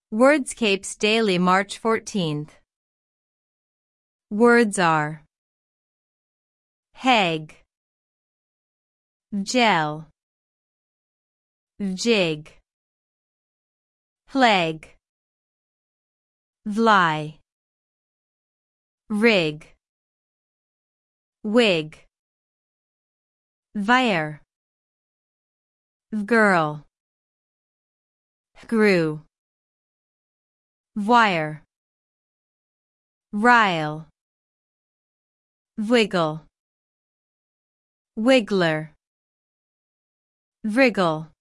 Wordscapes Daily, March 14th. Words are heg, gel, jig, flag, fly, rig, wig, vire, girl, grew, wire, rile, wiggle, wiggler, wriggle.